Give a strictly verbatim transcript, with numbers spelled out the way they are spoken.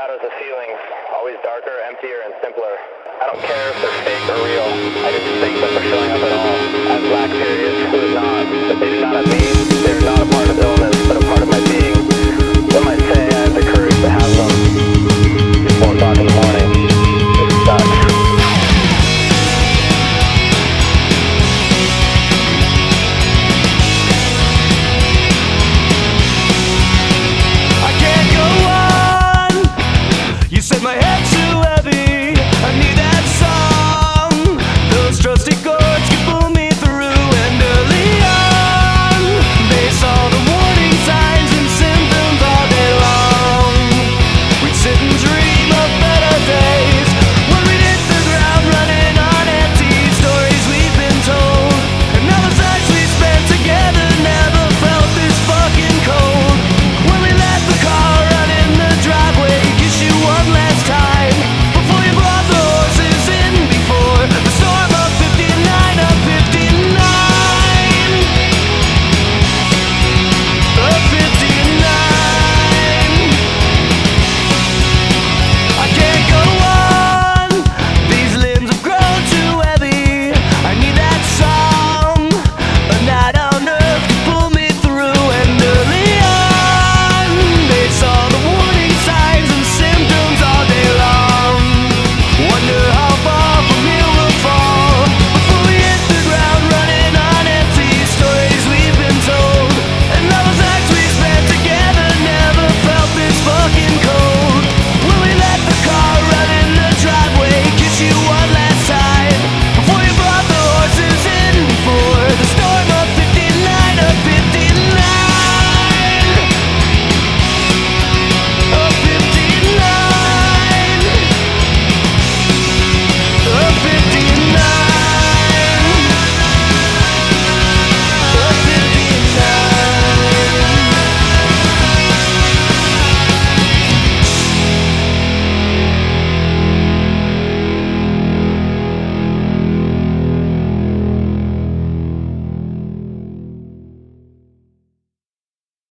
shadows of feelings, always darker, emptier, and simpler. I don't care if they're fake or real. I just thank them for showing up at all. As black periods, who is not? But they do not have me. They are not a part of Illinois.